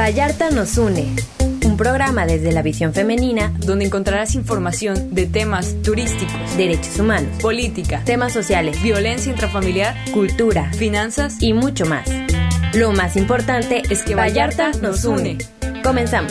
Vallarta nos une. Un programa desde la visión femenina donde encontrarás información de temas turísticos, derechos humanos, política, temas sociales, violencia intrafamiliar, cultura, finanzas y mucho más. Lo más importante es que Vallarta nos une. Comenzamos.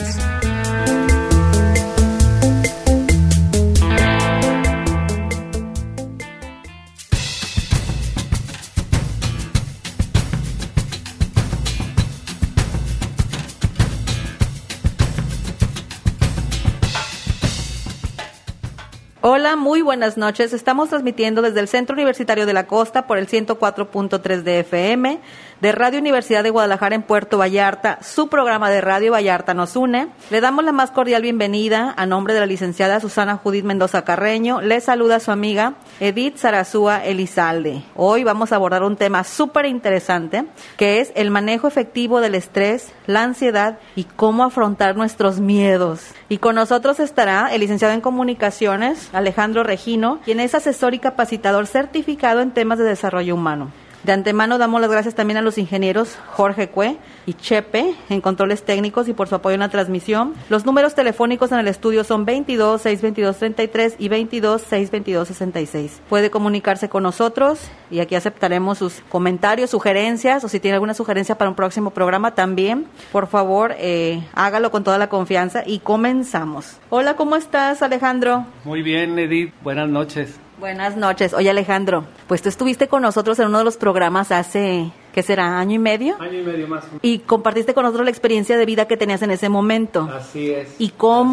Hola, muy buenas noches. Estamos transmitiendo desde el Centro Universitario de la Costa por el 104.3 de FM de Radio Universidad de Guadalajara en Puerto Vallarta, su programa de radio Vallarta nos une. Le damos la más cordial bienvenida a nombre de la licenciada Susana Judith Mendoza Carreño. Le saluda su amiga Edith Sarazúa Elizalde. Hoy vamos a abordar un tema súper interesante que es el manejo efectivo del estrés, la ansiedad y cómo afrontar nuestros miedos. Y con nosotros estará el licenciado en Comunicaciones, Alejandro Regino, quien es asesor y capacitador certificado en temas de desarrollo humano. De antemano damos las gracias también a los ingenieros Jorge Cue y Chepe en controles técnicos y por su apoyo en la transmisión. Los números telefónicos en el estudio son 22-622-33 y 22-622-66. Puede comunicarse con nosotros y aquí aceptaremos sus comentarios, sugerencias, o si tiene alguna sugerencia para un próximo programa también. Por favor, hágalo con toda la confianza y comenzamos. Hola, ¿cómo estás, Alejandro? Muy bien, Edith. Buenas noches. Buenas noches. Oye, Alejandro, pues tú estuviste con nosotros en uno de los programas hace, ¿qué será? ¿Año y medio? Año y medio más. Y compartiste con nosotros la experiencia de vida que tenías en ese momento. Así es. ¿Y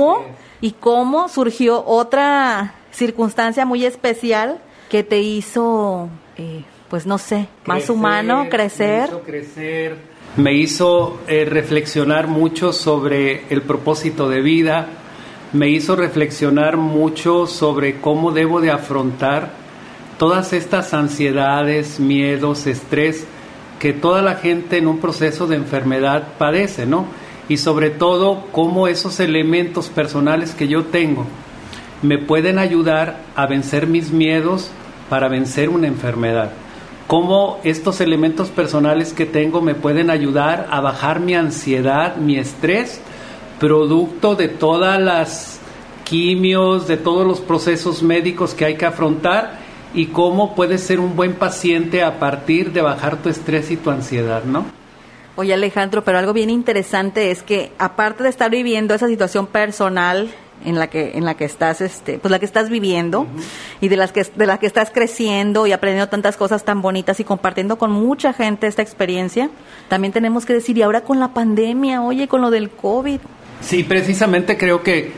cómo surgió otra circunstancia muy especial que te hizo, pues no sé, más humano, crecer? Me hizo crecer, me hizo reflexionar mucho sobre el propósito de vida. Me hizo reflexionar mucho sobre cómo debo de afrontar todas estas ansiedades, miedos, estrés que toda la gente en un proceso de enfermedad padece, ¿no? Y sobre todo cómo esos elementos personales que yo tengo me pueden ayudar a vencer mis miedos para vencer una enfermedad. Cómo estos elementos personales que tengo me pueden ayudar a bajar mi ansiedad, mi estrés, producto de todas las quimios, de todos los procesos médicos que hay que afrontar, y cómo puedes ser un buen paciente a partir de bajar tu estrés y tu ansiedad, ¿no? Oye, Alejandro, pero algo bien interesante es que aparte de estar viviendo esa situación personal en la que estás pues la que estás viviendo, uh-huh, y de la que estás creciendo y aprendiendo tantas cosas tan bonitas y compartiendo con mucha gente esta experiencia, también tenemos que decir, y ahora con la pandemia, oye, con lo del COVID. Sí, precisamente creo que,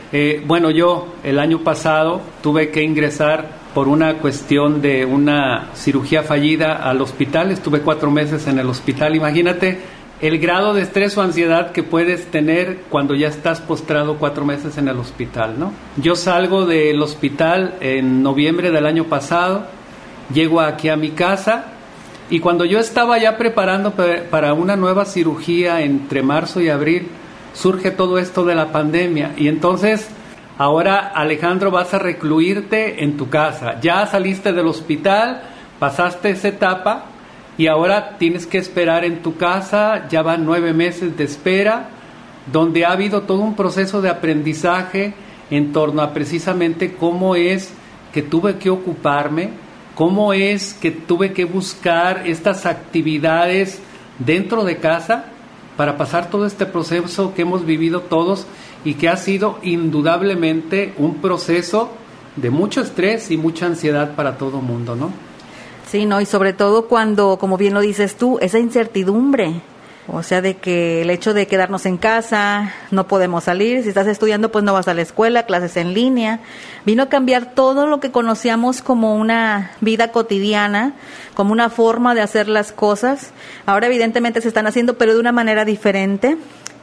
yo el año pasado tuve que ingresar por una cuestión de una cirugía fallida al hospital. Estuve 4 meses en el hospital. Imagínate el grado de estrés o ansiedad que puedes tener cuando ya estás postrado 4 meses en el hospital, ¿no? Yo salgo del hospital en noviembre del año pasado, llego aquí a mi casa, y cuando yo estaba ya preparando para una nueva cirugía entre marzo y abril, surge todo esto de la pandemia. Y entonces ahora, Alejandro, vas a recluirte en tu casa. Ya saliste del hospital, pasaste esa etapa y ahora tienes que esperar en tu casa. Ya van 9 meses de espera, donde ha habido todo un proceso de aprendizaje en torno a precisamente cómo es que tuve que ocuparme, cómo es que tuve que buscar estas actividades dentro de casa para pasar todo este proceso que hemos vivido todos y que ha sido indudablemente un proceso de mucho estrés y mucha ansiedad para todo el mundo, ¿no? Sí, no, y sobre todo cuando, como bien lo dices tú, esa incertidumbre, o sea, de que el hecho de quedarnos en casa, no podemos salir, si estás estudiando pues no vas a la escuela, clases en línea, vino a cambiar todo lo que conocíamos como una vida cotidiana, como una forma de hacer las cosas. Ahora evidentemente se están haciendo, pero de una manera diferente,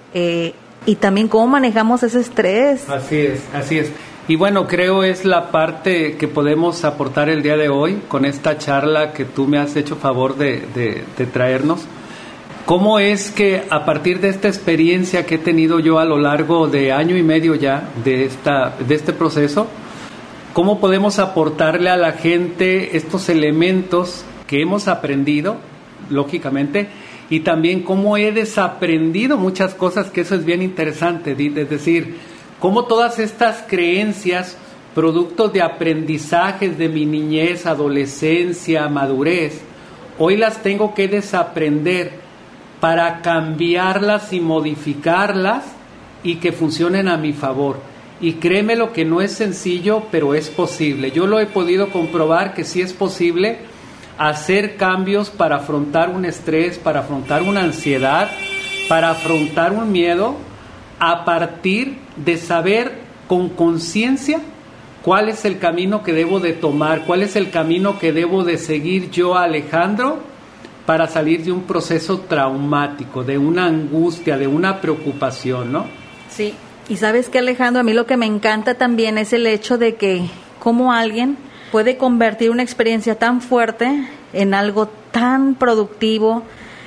y también cómo manejamos ese estrés. Así es. Y bueno, creo es la parte que podemos aportar el día de hoy con esta charla que tú me has hecho favor de traernos. ¿Cómo es que a partir de esta experiencia que he tenido yo a lo largo de año y medio ya de este proceso, cómo podemos aportarle a la gente estos elementos que hemos aprendido lógicamente, y también cómo he desaprendido muchas cosas, que eso es bien interesante, es decir, cómo todas estas creencias, productos de aprendizajes de mi niñez, adolescencia, madurez, hoy las tengo que desaprender para cambiarlas y modificarlas y que funcionen a mi favor. Y créeme lo que no es sencillo, pero es posible. Yo lo he podido comprobar que sí es posible hacer cambios para afrontar un estrés, para afrontar una ansiedad, para afrontar un miedo, a partir de saber con conciencia cuál es el camino que debo de tomar, cuál es el camino que debo de seguir yo, Alejandro, para salir de un proceso traumático, de una angustia, de una preocupación, ¿no? Sí, y ¿sabes qué, Alejandro? A mí lo que me encanta también es el hecho de que cómo alguien puede convertir una experiencia tan fuerte en algo tan productivo,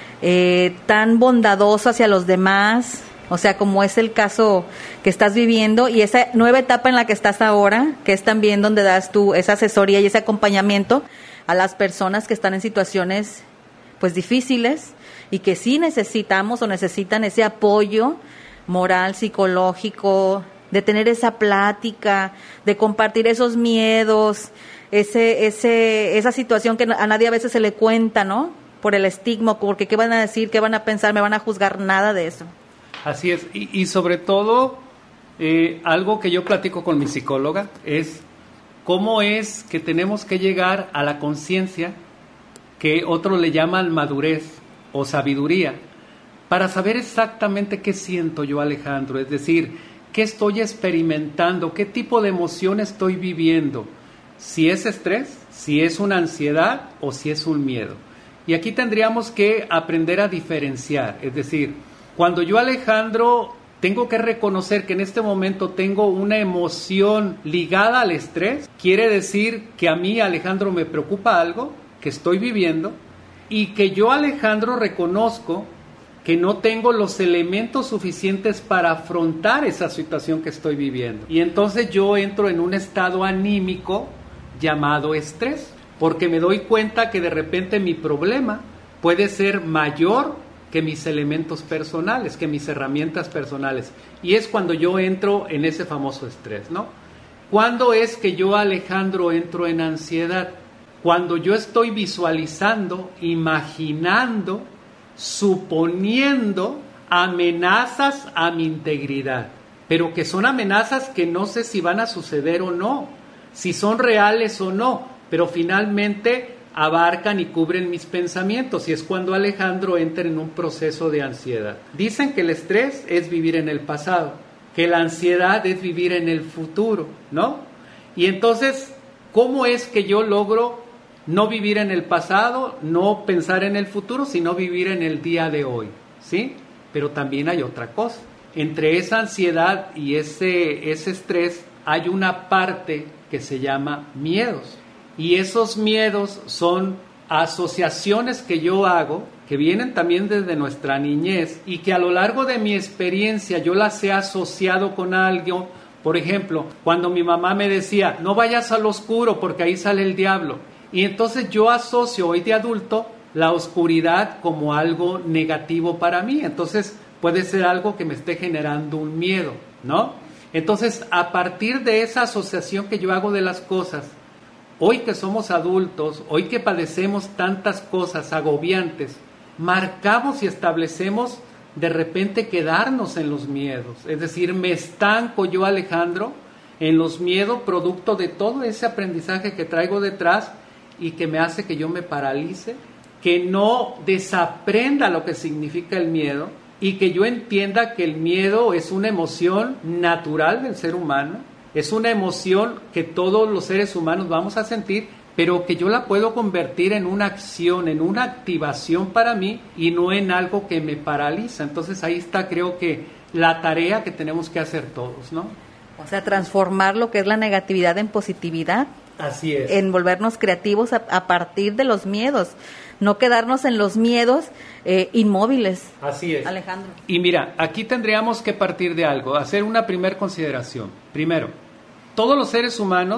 tan bondadoso hacia los demás, o sea, como es el caso que estás viviendo, y esa nueva etapa en la que estás ahora, que es también donde das tú esa asesoría y ese acompañamiento a las personas que están en situaciones pues difíciles y que sí necesitamos o necesitan ese apoyo moral, psicológico, de tener esa plática, de compartir esos miedos, esa situación que a nadie a veces se le cuenta, ¿no? Por el estigma, porque qué van a decir, qué van a pensar, me van a juzgar, nada de eso. Así es, y sobre todo, algo que yo platico con mi psicóloga es cómo es que tenemos que llegar a la conciencia, que otros le llaman madurez o sabiduría, para saber exactamente qué siento yo, Alejandro, es decir, qué estoy experimentando, qué tipo de emoción estoy viviendo, si es estrés, si es una ansiedad o si es un miedo. Y aquí tendríamos que aprender a diferenciar, es decir, cuando yo, Alejandro, tengo que reconocer que en este momento tengo una emoción ligada al estrés, quiere decir que a mí, Alejandro, me preocupa algo que estoy viviendo y que yo, Alejandro, reconozco que no tengo los elementos suficientes para afrontar esa situación que estoy viviendo. Y entonces yo entro en un estado anímico llamado estrés, porque me doy cuenta que de repente mi problema puede ser mayor que mis elementos personales, que mis herramientas personales. Y es cuando yo entro en ese famoso estrés, ¿no? ¿Cuándo es que yo, Alejandro, entro en ansiedad? Cuando yo estoy visualizando, imaginando, suponiendo amenazas a mi integridad, pero que son amenazas que no sé si van a suceder o no, si son reales o no, pero finalmente abarcan y cubren mis pensamientos, y es cuando, Alejandro, entra en un proceso de ansiedad. Dicen que el estrés es vivir en el pasado, que la ansiedad es vivir en el futuro, ¿no? Y entonces, ¿cómo es que yo logro no vivir en el pasado, no pensar en el futuro, sino vivir en el día de hoy? ¿Sí? Pero también hay otra cosa. Entre esa ansiedad y ese estrés hay una parte que se llama miedos. Y esos miedos son asociaciones que yo hago, que vienen también desde nuestra niñez y que a lo largo de mi experiencia yo las he asociado con algo. Por ejemplo, cuando mi mamá me decía, no vayas al oscuro porque ahí sale el diablo. Y entonces yo asocio hoy de adulto la oscuridad como algo negativo para mí. Entonces puede ser algo que me esté generando un miedo, ¿no? Entonces, a partir de esa asociación que yo hago de las cosas, hoy que somos adultos, hoy que padecemos tantas cosas agobiantes, marcamos y establecemos de repente quedarnos en los miedos. Es decir, me estanco yo, Alejandro, en los miedos producto de todo ese aprendizaje que traigo detrás y que me hace que yo me paralice, que no desaprenda lo que significa el miedo y que yo entienda que el miedo es una emoción natural del ser humano, es una emoción que todos los seres humanos vamos a sentir, pero que yo la puedo convertir en una acción, en una activación para mí y no en algo que me paraliza. Entonces ahí está, creo que, la tarea que tenemos que hacer todos, ¿no? O sea, transformar lo que es la negatividad en positividad. Así es. En volvernos creativos a partir de los miedos, no quedarnos en los miedos inmóviles. Así es. Alejandro. Y mira, aquí tendríamos que partir de algo, hacer una primer consideración. Primero, todos los seres humanos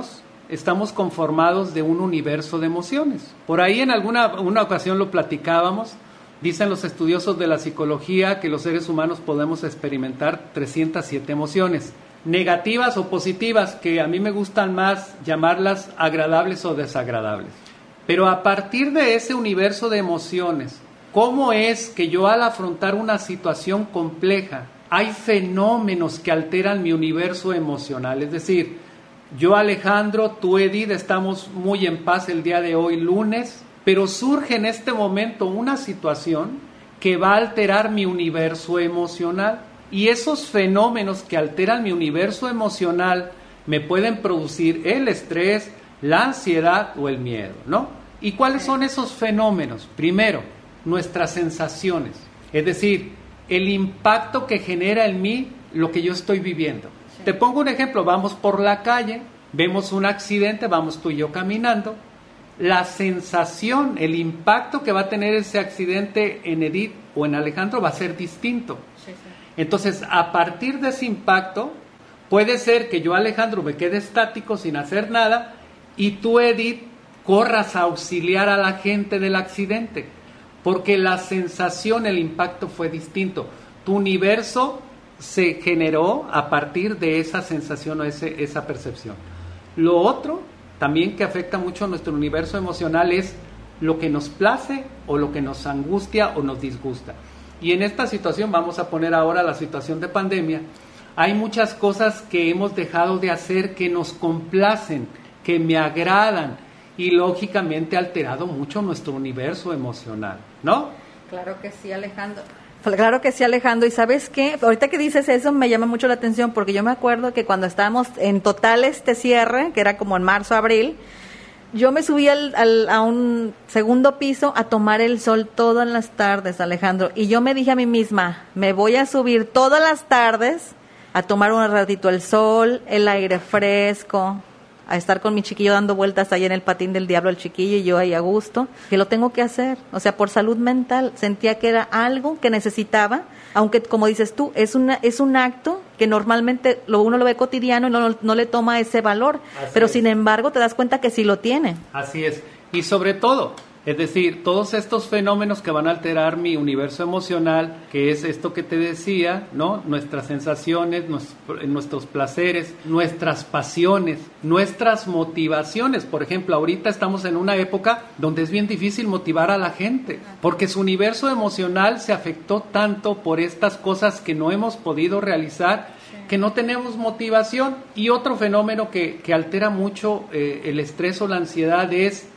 estamos conformados de un universo de emociones. Por ahí en una ocasión lo platicábamos. Dicen los estudiosos de la psicología que los seres humanos podemos experimentar 307 emociones, negativas o positivas, que a mí me gustan más llamarlas agradables o desagradables. Pero a partir de ese universo de emociones, ¿cómo es que yo al afrontar una situación compleja, hay fenómenos que alteran mi universo emocional? Es decir, yo, Alejandro, tú, Edith, estamos muy en paz el día de hoy, lunes, pero surge en este momento una situación que va a alterar mi universo emocional. Y esos fenómenos que alteran mi universo emocional me pueden producir el estrés, la ansiedad o el miedo, ¿no? ¿Y cuáles son esos fenómenos? Primero, nuestras sensaciones, es decir, el impacto que genera en mí lo que yo estoy viviendo. Sí. Te pongo un ejemplo, vamos por la calle, vemos un accidente, vamos tú y yo caminando. La sensación, el impacto que va a tener ese accidente en Edith o en Alejandro va a ser distinto. Sí, sí. Entonces, a partir de ese impacto, puede ser que yo, Alejandro, me quede estático sin hacer nada y tú, Edith, corras a auxiliar a la gente del accidente, porque la sensación, el impacto fue distinto. Tu universo se generó a partir de esa sensación o esa percepción. Lo otro, también que afecta mucho a nuestro universo emocional, es lo que nos place o lo que nos angustia o nos disgusta. Y en esta situación, vamos a poner ahora la situación de pandemia, hay muchas cosas que hemos dejado de hacer que nos complacen, que me agradan, y lógicamente ha alterado mucho nuestro universo emocional, ¿no? Claro que sí, Alejandro. Claro que sí, Alejandro. ¿Y sabes qué? Ahorita que dices eso me llama mucho la atención, porque yo me acuerdo que cuando estábamos en total cierre, que era como en marzo, abril, yo me subí a un segundo piso a tomar el sol todas las tardes, Alejandro. Y yo me dije a mí misma, me voy a subir todas las tardes a tomar un ratito el sol, el aire fresco, a estar con mi chiquillo dando vueltas ahí en el patín del diablo, el chiquillo, y yo ahí a gusto, que lo tengo que hacer, o sea, por salud mental. Sentía que era algo que necesitaba, aunque como dices tú, es un acto que normalmente uno lo ve cotidiano y no le toma ese valor, pero sin embargo te das cuenta que sí lo tiene. Así es, y sobre todo, es decir, todos estos fenómenos que van a alterar mi universo emocional, que es esto que te decía, ¿no? Nuestras sensaciones, nuestros placeres, nuestras pasiones, nuestras motivaciones. Por ejemplo, ahorita estamos en una época donde es bien difícil motivar a la gente, porque su universo emocional se afectó tanto por estas cosas que no hemos podido realizar, que no tenemos motivación. Y otro fenómeno que altera mucho el estrés o la ansiedad es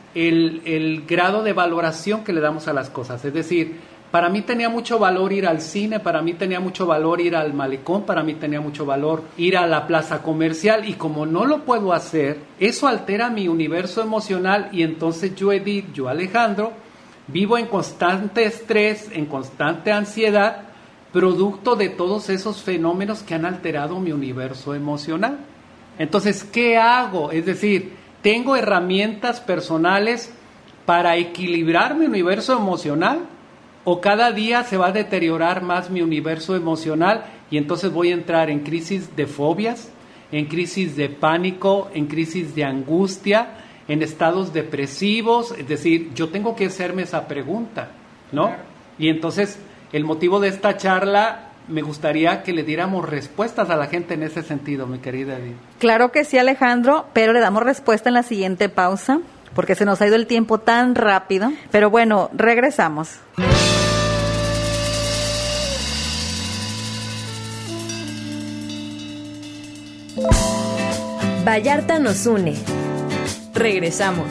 el grado de valoración que le damos a las cosas. Es decir, para mí tenía mucho valor ir al cine, para mí tenía mucho valor ir al malecón, para mí tenía mucho valor ir a la plaza comercial, y como no lo puedo hacer, eso altera mi universo emocional, y entonces yo, Edith, yo, Alejandro, vivo en constante estrés, en constante ansiedad, producto de todos esos fenómenos que han alterado mi universo emocional. Entonces, ¿qué hago? Es decir, ¿tengo herramientas personales para equilibrar mi universo emocional? ¿O cada día se va a deteriorar más mi universo emocional y entonces voy a entrar en crisis de fobias, en crisis de pánico, en crisis de angustia, en estados depresivos? Es decir, yo tengo que hacerme esa pregunta, ¿no? Y entonces, el motivo de esta charla, me gustaría que le diéramos respuestas a la gente en ese sentido, mi querida Edith. Claro que sí, Alejandro, pero le damos respuesta en la siguiente pausa, porque se nos ha ido el tiempo tan rápido. Pero bueno, regresamos. Vallarta nos une. Regresamos.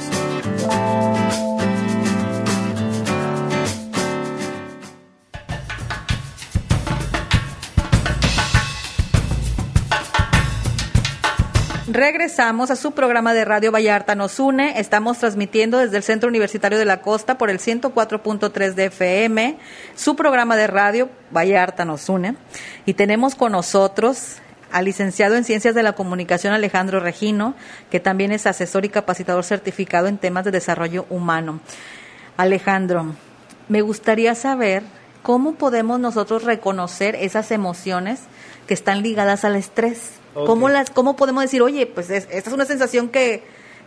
Regresamos a su programa de radio Vallarta nos une. Estamos transmitiendo desde el Centro Universitario de la Costa por el 104.3 de FM, su programa de radio Vallarta nos une. Y tenemos con nosotros al licenciado en Ciencias de la Comunicación Alejandro Regino, que también es asesor y capacitador certificado en temas de desarrollo humano. Alejandro, me gustaría saber cómo podemos nosotros reconocer esas emociones que están ligadas al estrés. Okay. ¿Cómo podemos decir, oye, pues esta es una sensación que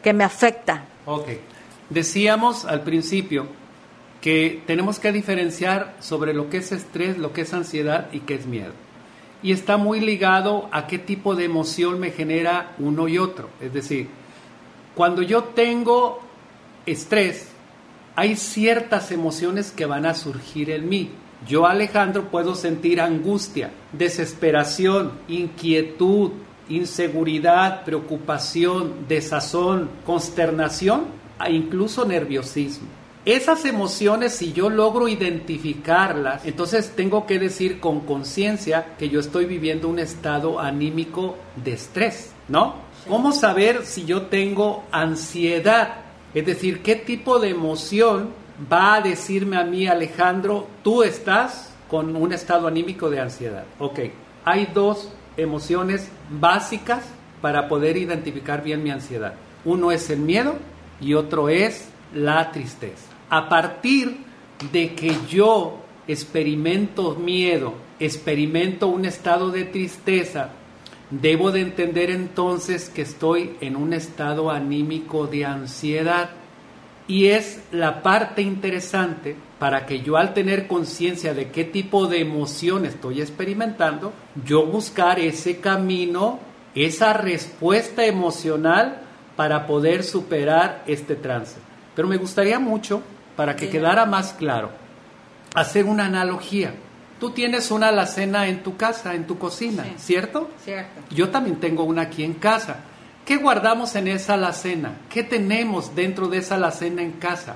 que me afecta. Ok. Decíamos al principio que tenemos que diferenciar sobre lo que es estrés, lo que es ansiedad y qué es miedo. Y está muy ligado a qué tipo de emoción me genera uno y otro. Es decir, cuando yo tengo estrés, hay ciertas emociones que van a surgir en mí. Yo, Alejandro, puedo sentir angustia, desesperación, inquietud, inseguridad, preocupación, desazón, consternación e incluso nerviosismo. Esas emociones, si yo logro identificarlas, entonces tengo que decir con conciencia que yo estoy viviendo un estado anímico de estrés, ¿no? ¿Cómo saber si yo tengo ansiedad? Es decir, ¿qué tipo de emoción va a decirme a mí, Alejandro, tú estás con un estado anímico de ansiedad? Ok, hay dos emociones básicas para poder identificar bien mi ansiedad. Uno es el miedo y otro es la tristeza. A partir de que yo experimento miedo, experimento un estado de tristeza, debo de entender entonces que estoy en un estado anímico de ansiedad. Y es la parte interesante para que yo, al tener conciencia de qué tipo de emoción estoy experimentando, yo buscar ese camino, esa respuesta emocional para poder superar este trance. Pero me gustaría mucho, para que quedara más claro, hacer una analogía. Tú tienes una alacena en tu casa, en tu cocina, sí. ¿Cierto? Cierto. Yo también tengo una aquí en casa. ¿Qué guardamos en esa alacena? ¿Qué tenemos dentro de esa alacena en casa?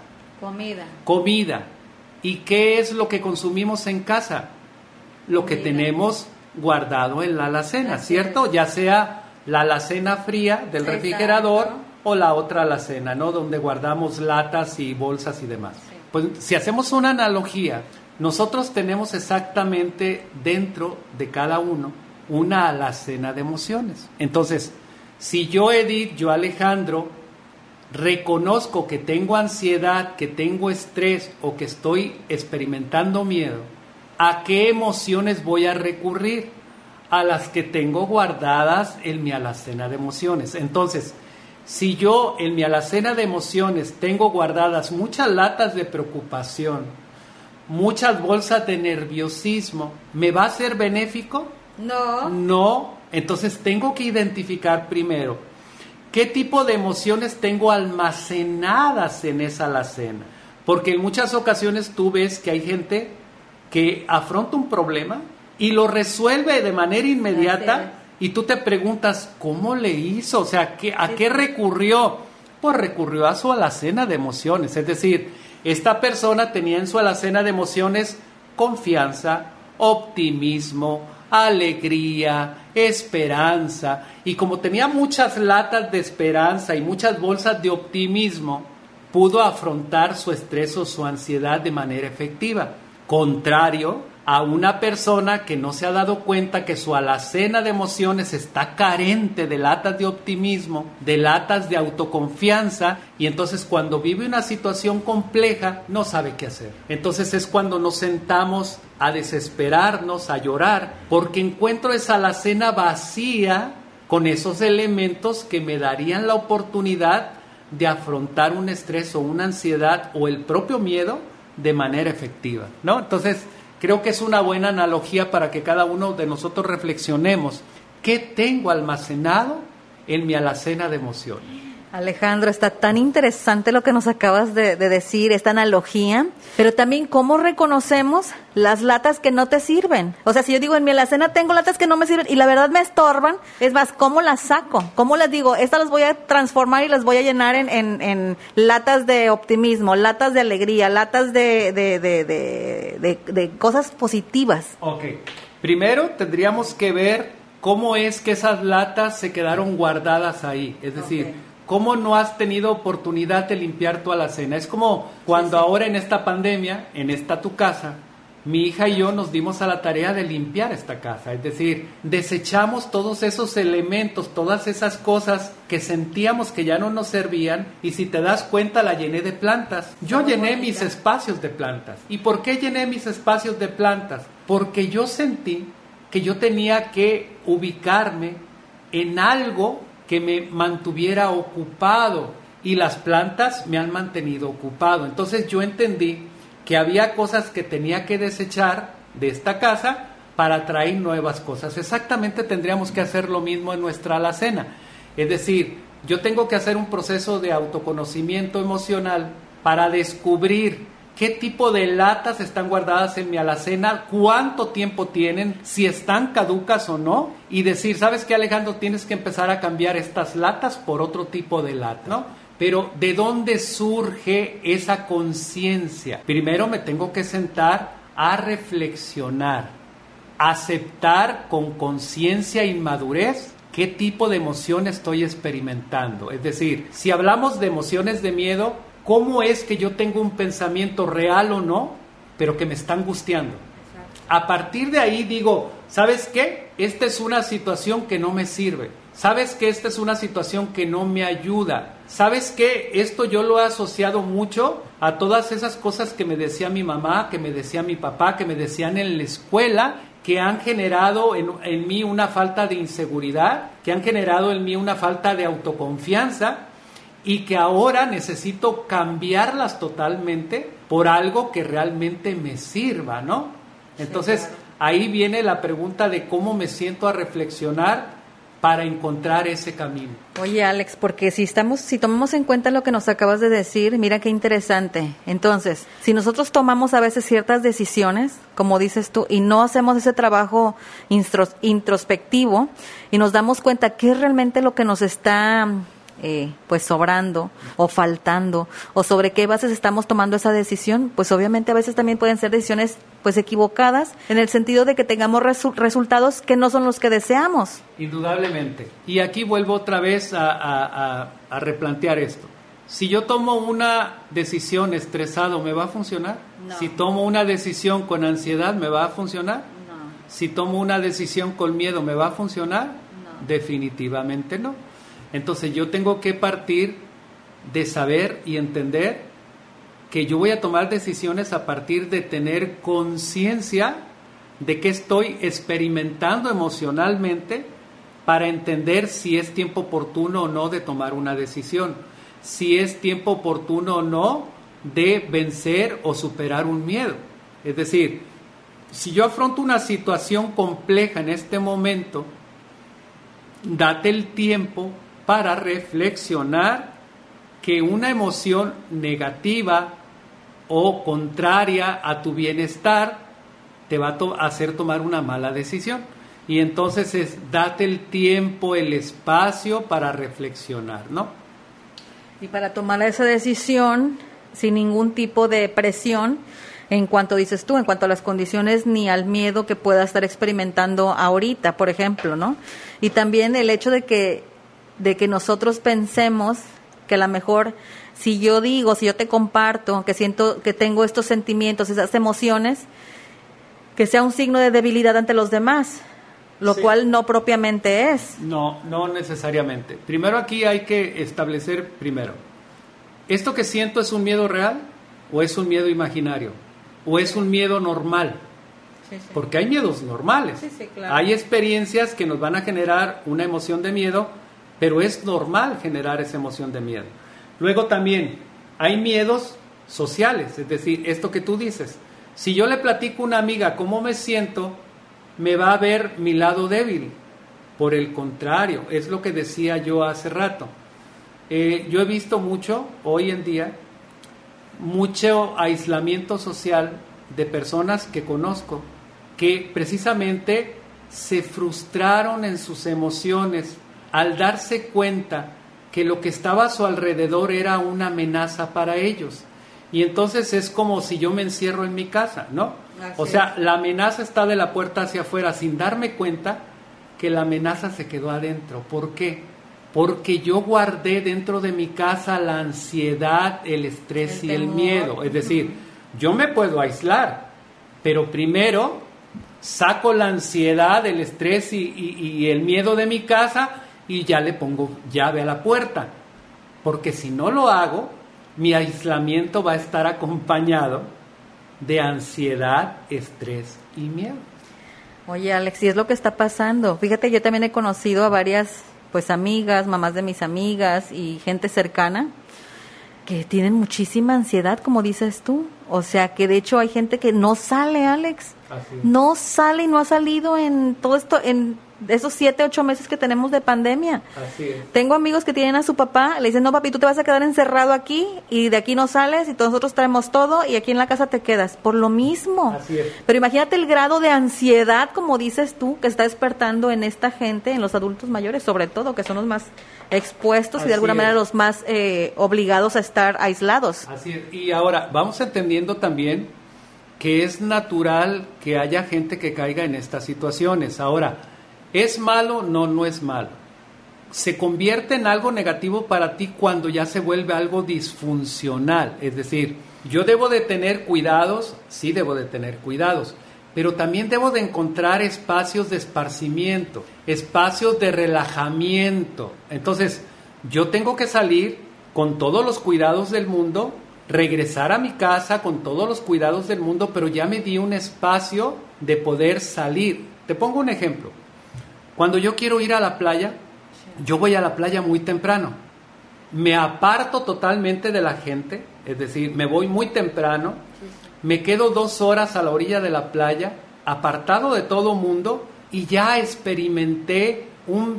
Comida. ¿Y qué es lo que consumimos en casa? Lo que tenemos guardado en la alacena, ¿cierto? Ya sea la alacena fría del refrigerador o la otra alacena, ¿no? Donde guardamos latas y bolsas y demás. Sí. Pues si hacemos una analogía, nosotros tenemos exactamente dentro de cada uno una alacena de emociones. Entonces, si yo, Edith, yo, Alejandro, reconozco que tengo ansiedad, que tengo estrés o que estoy experimentando miedo, ¿a qué emociones voy a recurrir? A las que tengo guardadas en mi alacena de emociones. Entonces, si yo en mi alacena de emociones tengo guardadas muchas latas de preocupación, muchas bolsas de nerviosismo, ¿me va a ser benéfico? No. Entonces tengo que identificar primero qué tipo de emociones tengo almacenadas en esa alacena. Porque en muchas ocasiones tú ves que hay gente que afronta un problema y lo resuelve de manera inmediata. Y tú te preguntas, ¿cómo le hizo? O sea, ¿a qué recurrió? Pues recurrió a su alacena de emociones. Es decir, esta persona tenía en su alacena de emociones confianza, optimismo, alegría, esperanza. Y como tenía muchas latas de esperanza y muchas bolsas de optimismo, pudo afrontar su estrés o su ansiedad de manera efectiva. Contrario a una persona que no se ha dado cuenta que su alacena de emociones está carente de latas de optimismo, de latas de autoconfianza, y entonces cuando vive una situación compleja no sabe qué hacer. Entonces es cuando nos sentamos a desesperarnos, a llorar, porque encuentro esa alacena vacía con esos elementos que me darían la oportunidad de afrontar un estrés o una ansiedad o el propio miedo de manera efectiva, ¿no? Entonces, creo que es una buena analogía para que cada uno de nosotros reflexionemos. ¿Qué tengo almacenado en mi alacena de emociones? Alejandro, está tan interesante lo que nos acabas de decir, esta analogía, pero también cómo reconocemos las latas que no te sirven. O sea, si yo digo, en mi alacena tengo latas que no me sirven y la verdad me estorban, es más, ¿cómo las saco? ¿Cómo les digo? Estas las voy a transformar y las voy a llenar en latas de optimismo, latas de alegría, latas de cosas positivas. Ok, primero tendríamos que ver cómo es que esas latas se quedaron guardadas ahí, es decir, ¿cómo no has tenido oportunidad de limpiar tu alacena? Es como cuando ahora en esta pandemia, en esta tu casa, mi hija y yo nos dimos a la tarea de limpiar esta casa. Es decir, desechamos todos esos elementos, todas esas cosas que sentíamos que ya no nos servían, y si te das cuenta la llené de plantas. Yo llené mis espacios de plantas. ¿Y por qué llené mis espacios de plantas? Porque yo sentí que yo tenía que ubicarme en algo que me mantuviera ocupado, y las plantas me han mantenido ocupado. Entonces yo entendí que había cosas que tenía que desechar de esta casa para traer nuevas cosas. Exactamente tendríamos que hacer lo mismo en nuestra alacena. Es decir, yo tengo que hacer un proceso de autoconocimiento emocional para descubrir qué tipo de latas están guardadas en mi alacena, cuánto tiempo tienen, si están caducas o no, y decir, ¿sabes qué, Alejandro? Tienes que empezar a cambiar estas latas por otro tipo de lata, ¿no? Pero ¿de dónde surge esa conciencia? Primero me tengo que sentar a reflexionar, aceptar con conciencia y madurez qué tipo de emoción estoy experimentando. Es decir, si hablamos de emociones de miedo, ¿cómo es que yo tengo un pensamiento real o no, pero que me está angustiando? A partir de ahí digo, ¿sabes qué? Esta es una situación que no me sirve. ¿Sabes qué? Esta es una situación que no me ayuda. ¿Sabes qué? Esto yo lo he asociado mucho a todas esas cosas que me decía mi mamá, que me decía mi papá, que me decían en la escuela, que han generado en mí una falta de inseguridad, que han generado en mí una falta de autoconfianza, y que ahora necesito cambiarlas totalmente por algo que realmente me sirva, ¿no? Entonces, sí, claro. Ahí viene la pregunta de cómo me siento a reflexionar para encontrar ese camino. Oye, Alex, porque si tomamos en cuenta lo que nos acabas de decir, mira qué interesante. Entonces, si nosotros tomamos a veces ciertas decisiones, como dices tú, y no hacemos ese trabajo introspectivo y nos damos cuenta qué es realmente lo que nos está pues sobrando o faltando, o sobre qué bases estamos tomando esa decisión, pues obviamente a veces también pueden ser decisiones pues equivocadas, en el sentido de que tengamos resultados que no son los que deseamos. Indudablemente. Y aquí vuelvo otra vez a replantear esto. Si yo tomo una decisión estresado, ¿me va a funcionar? No. Si tomo una decisión con ansiedad, ¿me va a funcionar? No. Si tomo una decisión con miedo, ¿me va a funcionar? No. Definitivamente no. Entonces yo tengo que partir de saber y entender que yo voy a tomar decisiones a partir de tener conciencia de qué estoy experimentando emocionalmente, para entender si es tiempo oportuno o no de tomar una decisión, si es tiempo oportuno o no de vencer o superar un miedo. Es decir, si yo afronto una situación compleja en este momento, date el tiempo para reflexionar que una emoción negativa o contraria a tu bienestar te va a hacer tomar una mala decisión. Y entonces date el tiempo, el espacio para reflexionar, ¿no? Y para tomar esa decisión sin ningún tipo de presión, en cuanto dices tú, en cuanto a las condiciones ni al miedo que pueda estar experimentando ahorita, por ejemplo, ¿no? Y también el hecho de que nosotros pensemos que a lo mejor si yo te comparto que siento que tengo estos sentimientos, esas emociones, que sea un signo de debilidad ante los demás, lo sí. Cual no propiamente es. No necesariamente. Primero aquí hay que establecer ¿esto que siento es un miedo real o es un miedo imaginario? ¿O es un miedo normal? Sí. Porque hay miedos normales. Sí, claro. Hay experiencias que nos van a generar una emoción de miedo, pero es normal generar esa emoción de miedo. Luego también hay miedos sociales, es decir, esto que tú dices. Si yo le platico a una amiga cómo me siento, me va a ver mi lado débil. Por el contrario, es lo que decía yo hace rato. Yo he visto hoy en día, mucho aislamiento social de personas que conozco, que precisamente se frustraron en sus emociones al darse cuenta que lo que estaba a su alrededor era una amenaza para ellos. Y entonces es como si yo me encierro en mi casa, ¿no? O sea, la amenaza está de la puerta hacia afuera sin darme cuenta que la amenaza se quedó adentro. ¿Por qué? Porque yo guardé dentro de mi casa la ansiedad, el estrés y el miedo. Es decir, yo me puedo aislar, pero primero saco la ansiedad, el estrés y el miedo de mi casa y ya le pongo llave a la puerta. Porque si no lo hago, mi aislamiento va a estar acompañado de ansiedad, estrés y miedo. Oye, Alex, y es lo que está pasando. Fíjate, yo también he conocido a varias pues amigas, mamás de mis amigas y gente cercana que tienen muchísima ansiedad, como dices tú. O sea, que de hecho hay gente que no sale, Alex. Así es. No sale y no ha salido en todo esto, en esos 7, 8 meses que tenemos de pandemia. Así es. Tengo amigos que tienen a su papá, le dicen, no papi, tú te vas a quedar encerrado aquí y de aquí no sales y nosotros traemos todo y aquí en la casa te quedas, por lo mismo. Así es. Pero imagínate el grado de ansiedad, como dices tú, que está despertando en esta gente, en los adultos mayores sobre todo, que son los más expuestos y de alguna manera los más obligados a estar aislados. Así es. Y ahora, vamos entendiendo también que es natural que haya gente que caiga en estas situaciones. Ahora, ¿es malo? No, no es malo. Se convierte en algo negativo para ti cuando ya se vuelve algo disfuncional. Es decir, yo debo de tener cuidados, sí debo de tener cuidados, pero también debo de encontrar espacios de esparcimiento, espacios de relajamiento. Entonces, yo tengo que salir con todos los cuidados del mundo, regresar a mi casa con todos los cuidados del mundo, pero ya me di un espacio de poder salir. Te pongo un ejemplo. Cuando yo quiero ir a la playa, yo voy a la playa muy temprano. Me aparto totalmente de la gente, es decir, me voy muy temprano, me quedo 2 horas a la orilla de la playa, apartado de todo mundo, y ya experimenté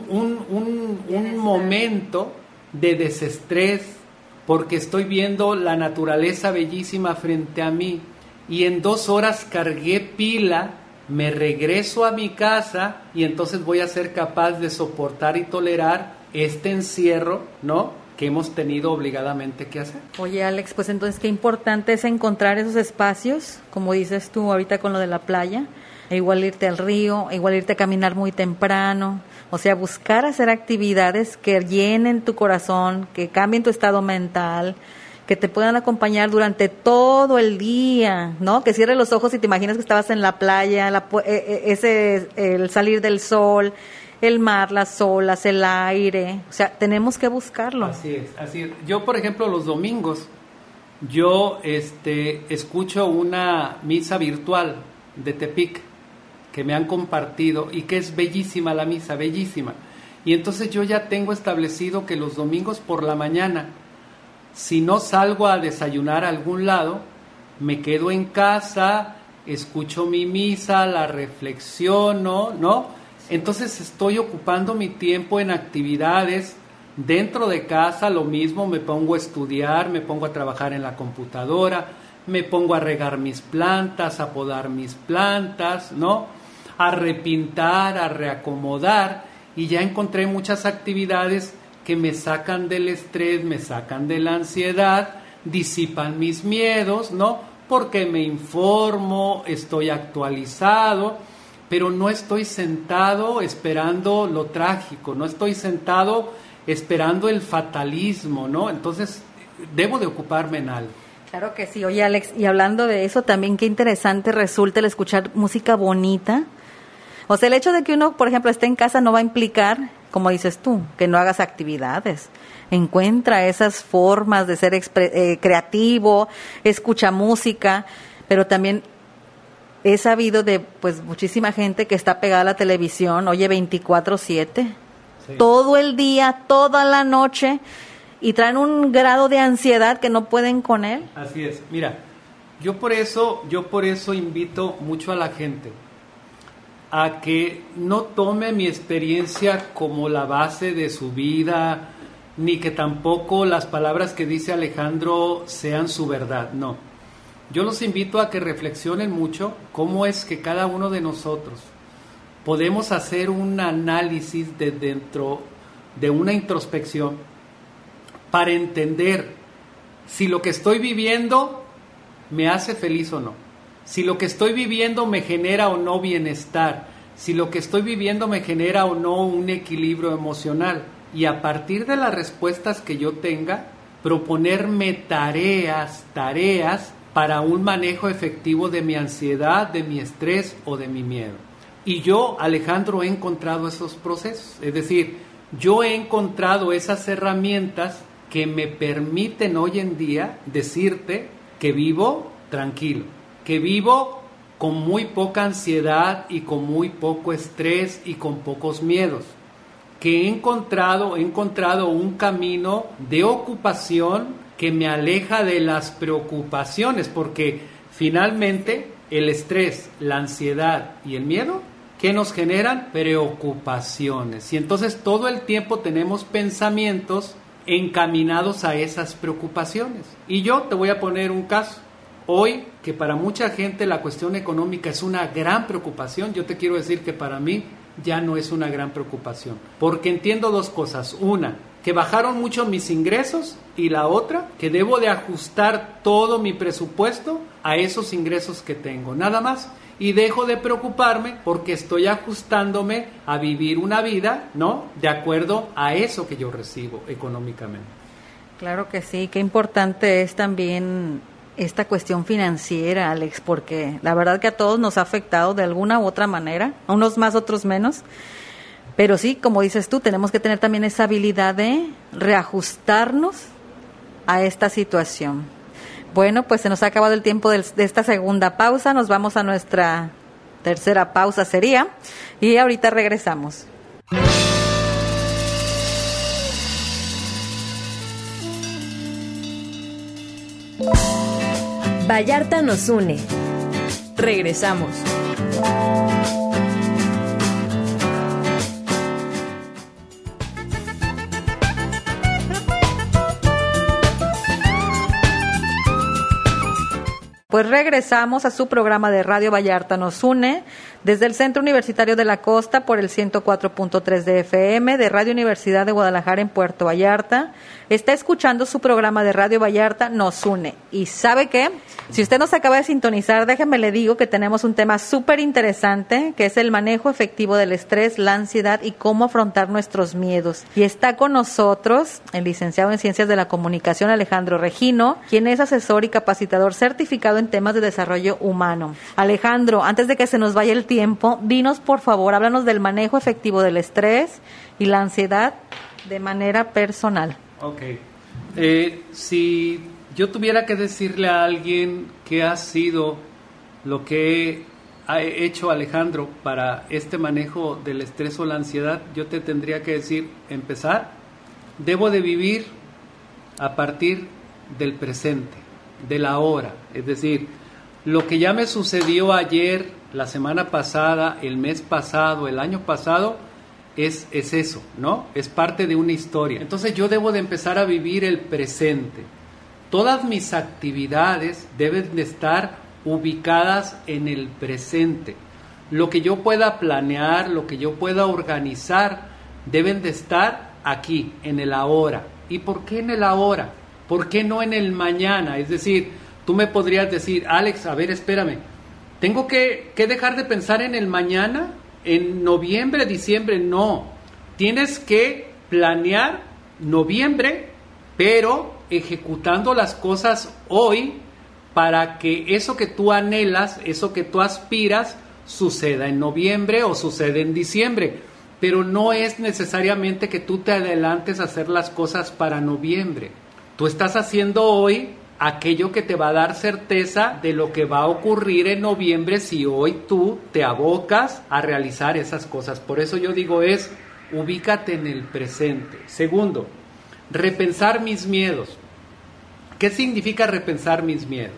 un momento de desestrés, porque estoy viendo la naturaleza bellísima frente a mí, y en 2 horas cargué pila, me regreso a mi casa, y entonces voy a ser capaz de soportar y tolerar este encierro, ¿no?, que hemos tenido obligadamente que hacer. Oye, Alex, pues entonces qué importante es encontrar esos espacios, como dices tú ahorita con lo de la playa, e igual irte al río, igual irte a caminar muy temprano, o sea, buscar hacer actividades que llenen tu corazón, que cambien tu estado mental, que te puedan acompañar durante todo el día, ¿no? Que cierres los ojos y te imaginas que estabas en la playa, el salir del sol, el mar, las olas, el aire, o sea, tenemos que buscarlo. Así es, así es. Yo, por ejemplo, los domingos, yo escucho una misa virtual de Tepic que me han compartido y que es bellísima la misa, bellísima. Y entonces yo ya tengo establecido que los domingos por la mañana, si no salgo a desayunar a algún lado, me quedo en casa, escucho mi misa, la reflexiono, ¿no? Entonces estoy ocupando mi tiempo en actividades dentro de casa, lo mismo, me pongo a estudiar, me pongo a trabajar en la computadora, me pongo a regar mis plantas, a podar mis plantas, ¿no?, a repintar, a reacomodar, y ya encontré muchas actividades que me sacan del estrés, me sacan de la ansiedad, disipan mis miedos, ¿no?, porque me informo, estoy actualizado, pero no estoy sentado esperando lo trágico, no estoy sentado esperando el fatalismo, ¿no? Entonces, debo de ocuparme en algo. Claro que sí. Oye, Alex, y hablando de eso, también qué interesante resulta el escuchar música bonita. O sea, el hecho de que uno, por ejemplo, esté en casa no va a implicar, como dices tú, que no hagas actividades. Encuentra esas formas de ser creativo, escucha música, pero también he sabido de pues muchísima gente que está pegada a la televisión, oye, 24/7, sí, todo el día, toda la noche, y traen un grado de ansiedad que no pueden con él. Así es. Mira, yo por eso invito mucho a la gente a que no tome mi experiencia como la base de su vida, ni que tampoco las palabras que dice Alejandro sean su verdad, no. Yo los invito a que reflexionen mucho cómo es que cada uno de nosotros podemos hacer un análisis de dentro de una introspección para entender si lo que estoy viviendo me hace feliz o no, si lo que estoy viviendo me genera o no bienestar, si lo que estoy viviendo me genera o no un equilibrio emocional, y a partir de las respuestas que yo tenga, proponerme tareas para un manejo efectivo de mi ansiedad, de mi estrés o de mi miedo. Y yo, Alejandro, he encontrado esos procesos. Es decir, yo he encontrado esas herramientas que me permiten hoy en día decirte que vivo tranquilo, que vivo con muy poca ansiedad y con muy poco estrés y con pocos miedos. que he encontrado un camino de ocupación que me aleja de las preocupaciones, porque finalmente el estrés, la ansiedad y el miedo, ¿qué nos generan? Preocupaciones. Y entonces todo el tiempo tenemos pensamientos encaminados a esas preocupaciones. Y yo te voy a poner un caso. Hoy, que para mucha gente la cuestión económica es una gran preocupación, yo te quiero decir que para mí ya no es una gran preocupación, porque entiendo dos cosas. Una, que bajaron mucho mis ingresos, y la otra, que debo de ajustar todo mi presupuesto a esos ingresos que tengo, nada más. Y dejo de preocuparme porque estoy ajustándome a vivir una vida, ¿no?, de acuerdo a eso que yo recibo económicamente. Claro que sí, qué importante es también esta cuestión financiera, Alex, porque la verdad que a todos nos ha afectado de alguna u otra manera, a unos más, otros menos, pero sí, como dices tú, tenemos que tener también esa habilidad de reajustarnos a esta situación. Bueno, pues se nos ha acabado el tiempo de esta segunda pausa, nos vamos a nuestra tercera pausa sería, y ahorita regresamos. Vallarta nos une. Regresamos. Pues regresamos a su programa de Radio Vallarta nos une, desde el Centro Universitario de la Costa por el 104.3 de FM, de Radio Universidad de Guadalajara en Puerto Vallarta. Está escuchando su programa de Radio Vallarta nos une. ¿Y sabe qué? Si usted nos acaba de sintonizar, déjeme le digo que tenemos un tema súper interesante, que es el manejo efectivo del estrés, la ansiedad y cómo afrontar nuestros miedos. Y está con nosotros el licenciado en Ciencias de la Comunicación, Alejandro Regino, quien es asesor y capacitador certificado en temas de desarrollo humano. Alejandro, antes de que se nos vaya el tiempo, dinos por favor, háblanos del manejo efectivo del estrés y la ansiedad de manera personal. Ok. Si yo tuviera que decirle a alguien qué ha sido lo que ha hecho Alejandro para este manejo del estrés o la ansiedad, yo te tendría que decir, empezar, debo de vivir a partir del presente, de la hora, es decir, lo que ya me sucedió ayer, la semana pasada, el mes pasado, el año pasado, es eso, ¿no? Es parte de una historia. Entonces yo debo de empezar a vivir el presente. Todas mis actividades deben de estar ubicadas en el presente. Lo que yo pueda planear, lo que yo pueda organizar, deben de estar aquí, en el ahora. ¿Y por qué en el ahora? ¿Por qué no en el mañana? Es decir, tú me podrías decir, Alex, a ver, espérame, ¿tengo que dejar de pensar en el mañana? ¿En noviembre, diciembre? No. Tienes que planear noviembre, pero ejecutando las cosas hoy para que eso que tú anhelas, eso que tú aspiras, suceda en noviembre o suceda en diciembre. Pero no es necesariamente que tú te adelantes a hacer las cosas para noviembre. Tú estás haciendo hoy aquello que te va a dar certeza de lo que va a ocurrir en noviembre si hoy tú te abocas a realizar esas cosas. Por eso yo digo ubícate en el presente. Segundo, repensar mis miedos. ¿Qué significa repensar mis miedos?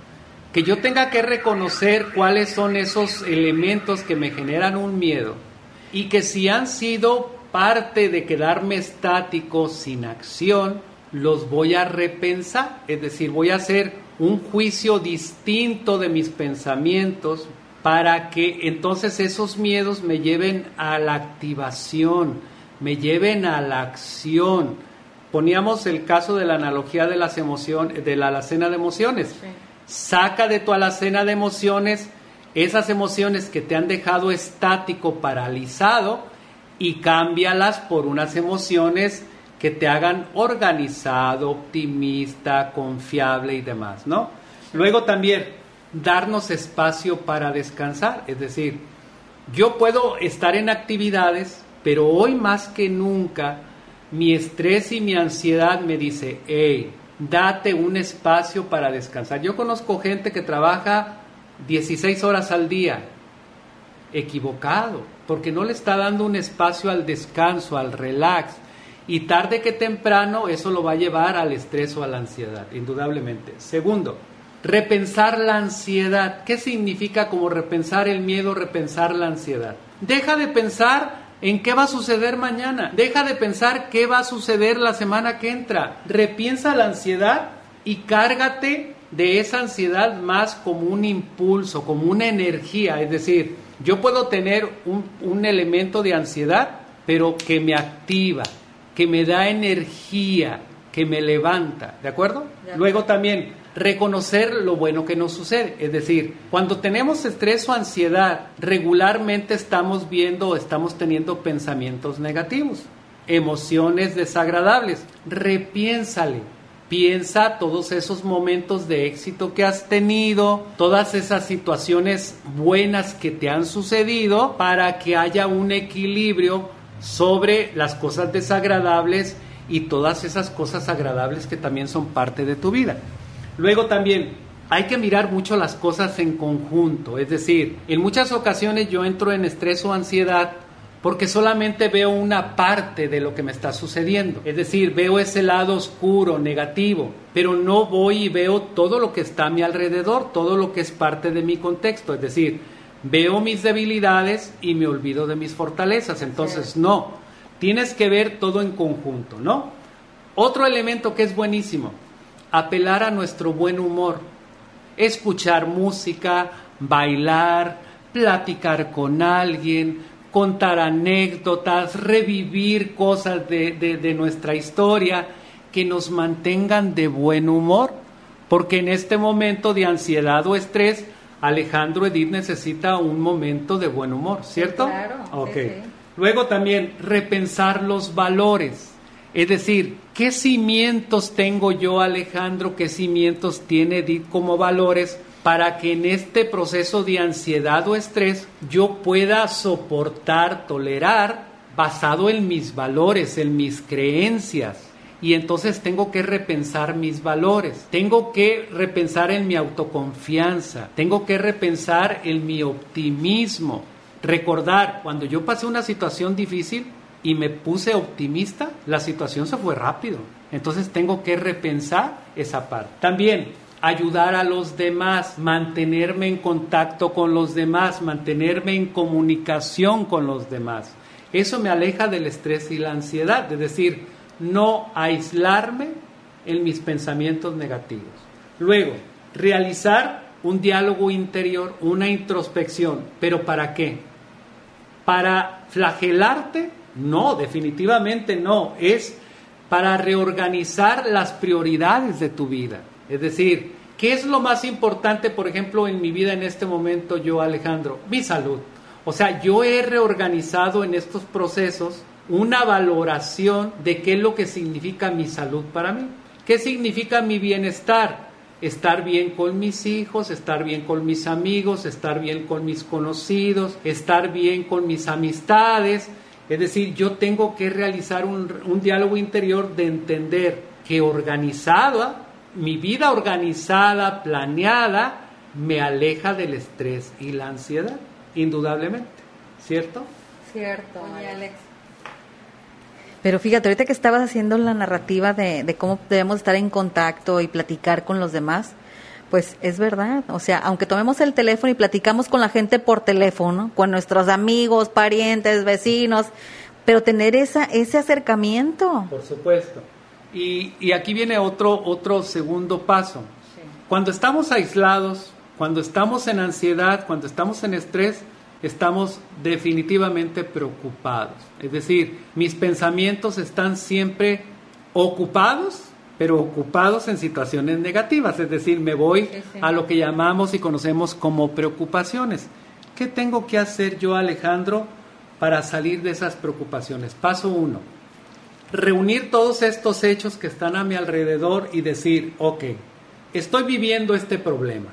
Que yo tenga que reconocer cuáles son esos elementos que me generan un miedo y que si han sido parte de quedarme estático, sin acción, los voy a repensar, es decir, voy a hacer un juicio distinto de mis pensamientos para que entonces esos miedos me lleven a la activación, me lleven a la acción. Poníamos el caso de la analogía de las emociones, de la alacena de emociones. Sí. Saca de tu alacena de emociones esas emociones que te han dejado estático, paralizado, y cámbialas por unas emociones que te hagan organizado, optimista, confiable y demás, ¿no? Luego también, darnos espacio para descansar, es decir, yo puedo estar en actividades, pero hoy más que nunca, mi estrés y mi ansiedad me dice, hey, date un espacio para descansar. Yo conozco gente que trabaja 16 horas al día equivocado, porque no le está dando un espacio al descanso, al relax, y tarde que temprano eso lo va a llevar al estrés o a la ansiedad, indudablemente. Segundo, repensar la ansiedad. ¿Qué significa como repensar el miedo, repensar la ansiedad? Deja de pensar en qué va a suceder mañana, deja de pensar qué va a suceder la semana que entra, repiensa la ansiedad y cárgate de esa ansiedad más como un impulso, como una energía. Es decir, yo puedo tener un elemento de ansiedad, pero que me activa, que me da energía, que me levanta, ¿de acuerdo? Luego también reconocer lo bueno que nos sucede. Es decir, cuando tenemos estrés o ansiedad, regularmente estamos viendo o estamos teniendo pensamientos negativos, emociones desagradables. Repiénsale. Piensa todos esos momentos de éxito que has tenido, todas esas situaciones buenas que te han sucedido, para que haya un equilibrio sobre las cosas desagradables y todas esas cosas agradables que también son parte de tu vida. Luego también hay que mirar mucho las cosas en conjunto. Es decir, en muchas ocasiones yo entro en estrés o ansiedad porque solamente veo una parte de lo que me está sucediendo. Es decir, veo ese lado oscuro, negativo, pero no voy y veo todo lo que está a mi alrededor, todo lo que es parte de mi contexto. Es decir, veo mis debilidades y me olvido de mis fortalezas. Entonces, no, tienes que ver todo en conjunto, ¿no? Otro elemento que es buenísimo, apelar a nuestro buen humor, escuchar música, bailar, platicar con alguien, contar anécdotas, revivir cosas de nuestra historia que nos mantengan de buen humor, porque en este momento de ansiedad o estrés, Alejandro, Edith, necesita un momento de buen humor, ¿cierto? Sí, claro. Okay. Sí. Luego también repensar los valores, es decir, ¿qué cimientos tengo yo, Alejandro? ¿Qué cimientos tiene Edith como valores para que en este proceso de ansiedad o estrés yo pueda soportar, tolerar, basado en mis valores, en mis creencias? Y entonces tengo que repensar mis valores, tengo que repensar en mi autoconfianza, tengo que repensar en mi optimismo. Recordar, cuando yo pasé una situación difícil y me puse optimista, la situación se fue rápido. Entonces tengo que repensar esa parte. También ayudar a los demás, mantenerme en contacto con los demás, mantenerme en comunicación con los demás. Eso me aleja del estrés y la ansiedad, es decir, no aislarme en mis pensamientos negativos. Luego, realizar un diálogo interior, una introspección. ¿Pero para qué? ¿Para flagelarte? No, definitivamente no. Es para reorganizar las prioridades de tu vida. Es decir, ¿qué es lo más importante, por ejemplo, en mi vida en este momento yo, Alejandro? Mi salud. O sea, yo he reorganizado en estos procesos una valoración de qué es lo que significa mi salud para mí. ¿Qué significa mi bienestar? Estar bien con mis hijos, estar bien con mis amigos, estar bien con mis conocidos, estar bien con mis amistades. Es decir, yo tengo que realizar un diálogo interior de entender que mi vida organizada, planeada, me aleja del estrés y la ansiedad, indudablemente, ¿cierto? Cierto, Oye, Alex. Pero fíjate, ahorita que estabas haciendo la narrativa de cómo debemos estar en contacto y platicar con los demás, pues es verdad. O sea, aunque tomemos el teléfono y platicamos con la gente por teléfono, con nuestros amigos, parientes, vecinos, pero tener ese acercamiento. Por supuesto. Y aquí viene otro segundo paso. Sí. Cuando estamos aislados, cuando estamos en ansiedad, cuando estamos en estrés, estamos definitivamente preocupados. Es decir, mis pensamientos están siempre ocupados, pero ocupados en situaciones negativas. Es decir, me voy a lo que llamamos y conocemos como preocupaciones. ¿Qué tengo que hacer yo, Alejandro, para salir de esas preocupaciones? Paso 1. Reunir todos estos hechos que están a mi alrededor y decir, ok, estoy viviendo este problema.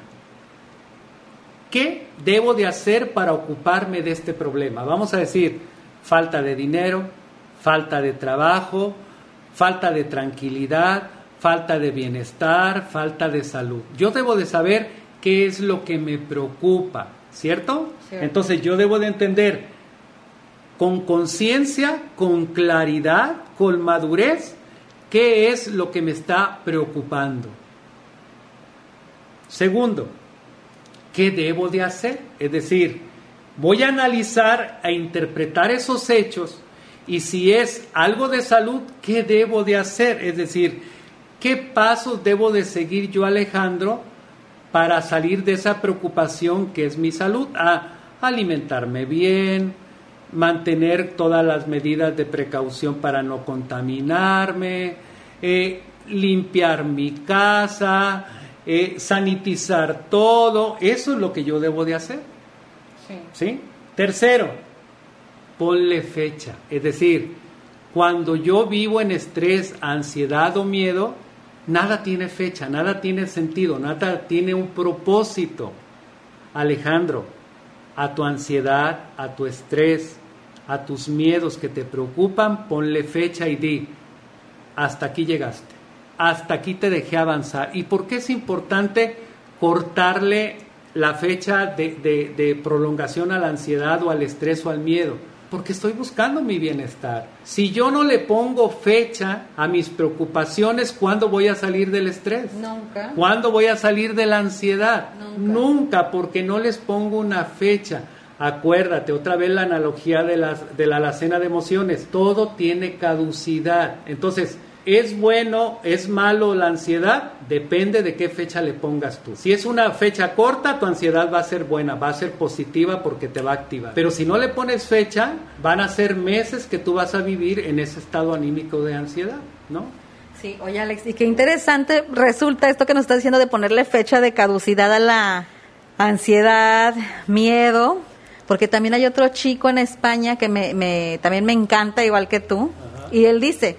¿Qué debo de hacer para ocuparme de este problema? Vamos a decir, falta de dinero, falta de trabajo, falta de tranquilidad, falta de bienestar, falta de salud. Yo debo de saber qué es lo que me preocupa. ¿cierto? Cierto. Entonces yo debo de entender con conciencia, con claridad, con madurez, qué es lo que me está preocupando. Segundo, ¿qué debo de hacer? Es decir, voy a analizar, a interpretar esos hechos, y si es algo de salud, ¿qué debo de hacer? Es decir, ¿qué pasos debo de seguir yo, Alejandro, para salir de esa preocupación que es mi salud? Alimentarme bien, mantener todas las medidas de precaución para no contaminarme, limpiar mi casa, sanitizar todo. Eso es lo que yo debo de hacer. ¿Sí? Tercero, ponle fecha. Es decir, cuando yo vivo en estrés, ansiedad o miedo, nada tiene fecha, nada tiene sentido, nada tiene un propósito. Alejandro, a tu ansiedad, a tu estrés, a tus miedos que te preocupan, ponle fecha y di, hasta aquí llegaste, hasta aquí te dejé avanzar. ¿Y por qué es importante cortarle la fecha de prolongación a la ansiedad o al estrés o al miedo? Porque estoy buscando mi bienestar. Si yo no le pongo fecha a mis preocupaciones, ¿cuándo voy a salir del estrés? Nunca. ¿Cuándo voy a salir de la ansiedad? Nunca, porque no les pongo una fecha. Acuérdate, otra vez la analogía de la alacena de emociones. Todo tiene caducidad. Entonces, ¿es bueno, es malo la ansiedad? Depende de qué fecha le pongas tú. Si es una fecha corta, tu ansiedad va a ser buena, va a ser positiva porque te va a activar. Pero si no le pones fecha, van a ser meses que tú vas a vivir en ese estado anímico de ansiedad, ¿no? Sí, oye Alex, y qué interesante resulta esto que nos estás diciendo de ponerle fecha de caducidad a la ansiedad, miedo, porque también hay otro chico en España que también me encanta igual que tú. Ajá. Y él dice,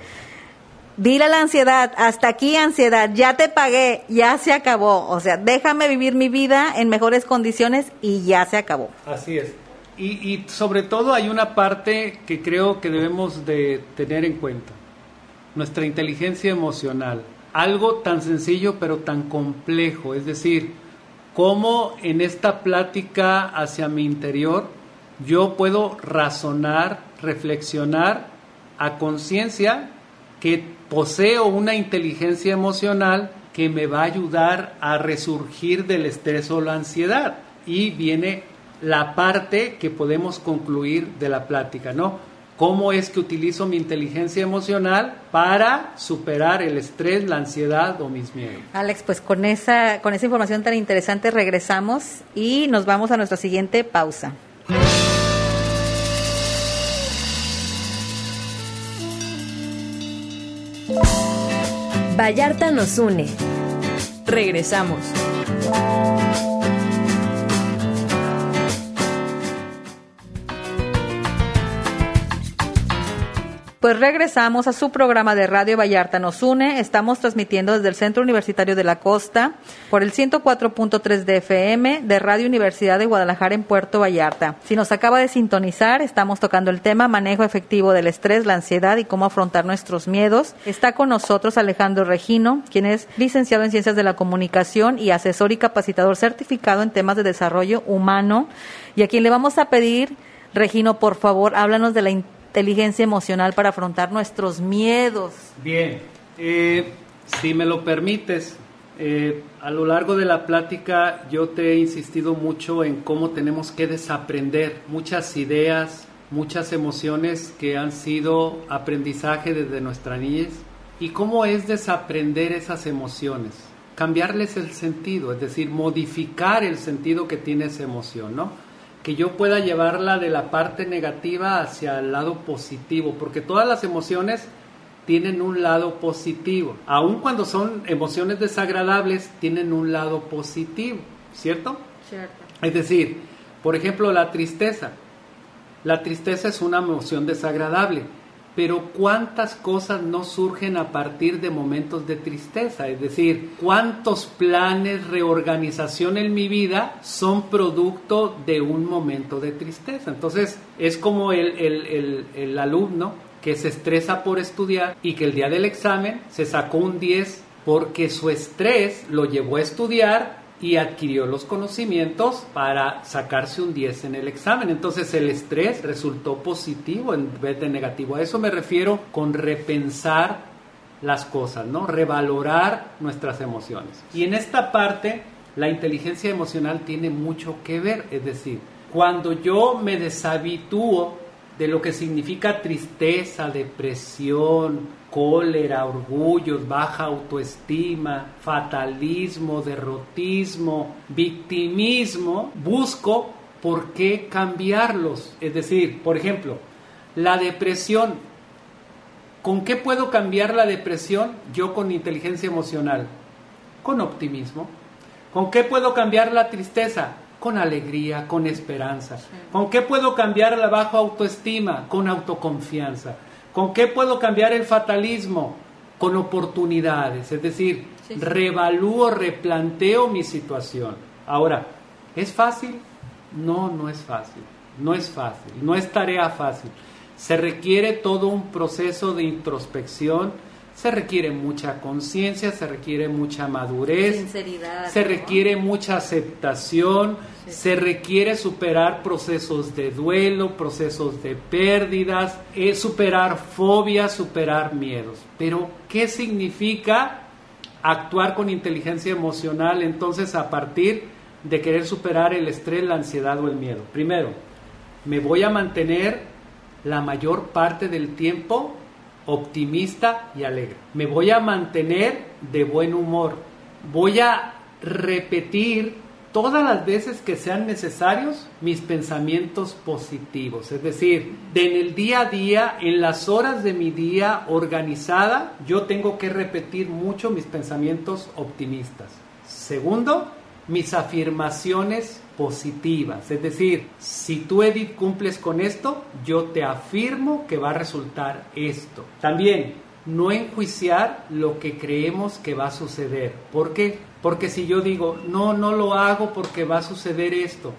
dile a la ansiedad, hasta aquí ansiedad, ya te pagué, ya se acabó, o sea, déjame vivir mi vida en mejores condiciones y ya se acabó. Así es. Y sobre todo hay una parte que creo que debemos de tener en cuenta, nuestra inteligencia emocional, algo tan sencillo pero tan complejo, es decir, cómo en esta plática hacia mi interior yo puedo razonar, reflexionar a conciencia que poseo una inteligencia emocional que me va a ayudar a resurgir del estrés o la ansiedad. Y viene la parte que podemos concluir de la plática, ¿no? ¿Cómo es que utilizo mi inteligencia emocional para superar el estrés, la ansiedad o mis miedos? Alex, pues con esa información tan interesante regresamos y nos vamos a nuestra siguiente pausa. Vallarta nos une. Regresamos. Pues regresamos a su programa de Radio Vallarta nos une. Estamos transmitiendo desde el Centro Universitario de la Costa por el 104.3 de FM de Radio Universidad de Guadalajara en Puerto Vallarta. Si nos acaba de sintonizar, estamos tocando el tema manejo efectivo del estrés, la ansiedad y cómo afrontar nuestros miedos. Está con nosotros Alejandro Regino, quien es licenciado en Ciencias de la Comunicación y asesor y capacitador certificado en temas de desarrollo humano. Y a quien le vamos a pedir, Regino, por favor, háblanos de la inteligencia emocional para afrontar nuestros miedos. Bien, si me lo permites, a lo largo de la plática yo te he insistido mucho en cómo tenemos que desaprender muchas ideas, muchas emociones que han sido aprendizaje desde nuestra niñez y cómo es desaprender esas emociones, cambiarles el sentido, es decir, modificar el sentido que tiene esa emoción, ¿no? Que yo pueda llevarla de la parte negativa hacia el lado positivo, porque todas las emociones tienen un lado positivo, aun cuando son emociones desagradables, tienen un lado positivo, ¿cierto? Cierto. Es decir, por ejemplo, la tristeza. La tristeza es una emoción desagradable, pero ¿cuántas cosas no surgen a partir de momentos de tristeza? Es decir, ¿cuántos planes, reorganización en mi vida son producto de un momento de tristeza? Entonces, es como el alumno que se estresa por estudiar y que el día del examen se sacó un 10 porque su estrés lo llevó a estudiar y adquirió los conocimientos para sacarse un 10 en el examen. Entonces el estrés resultó positivo en vez de negativo. A eso me refiero con repensar las cosas, ¿no? Revalorar nuestras emociones. Y en esta parte la inteligencia emocional tiene mucho que ver, es decir, cuando yo me deshabitúo de lo que significa tristeza, depresión, cólera, orgullos, baja autoestima, fatalismo, derrotismo, victimismo, busco por qué cambiarlos. Es decir, por ejemplo, la depresión. ¿Con qué puedo cambiar la depresión? Yo con inteligencia emocional, con optimismo. ¿Con qué puedo cambiar la tristeza? Con alegría, con esperanza. ¿Con qué puedo cambiar la baja autoestima? Con autoconfianza. ¿Con qué puedo cambiar el fatalismo? Con oportunidades. Es decir, revalúo, replanteo mi situación. Ahora, ¿es fácil? No, no es fácil. No es fácil. No es tarea fácil. Se requiere todo un proceso de introspección, se requiere mucha conciencia, se requiere mucha madurez, sinceridad, se requiere mucha aceptación, se requiere superar procesos de duelo, procesos de pérdidas, superar fobias, superar miedos. Pero, ¿qué significa actuar con inteligencia emocional entonces a partir de querer superar el estrés, la ansiedad o el miedo? Primero, me voy a mantener la mayor parte del tiempo optimista y alegre. Me voy a mantener de buen humor. Voy a repetir todas las veces que sean necesarios mis pensamientos positivos. Es decir, en el día a día, en las horas de mi día organizada, yo tengo que repetir mucho mis pensamientos optimistas. Segundo, mis afirmaciones positivas. Es decir, si tú, Edith, cumples con esto, yo te afirmo que va a resultar esto. También, no enjuiciar lo que creemos que va a suceder. ¿Por qué? Porque si yo digo, no lo hago porque va a suceder esto,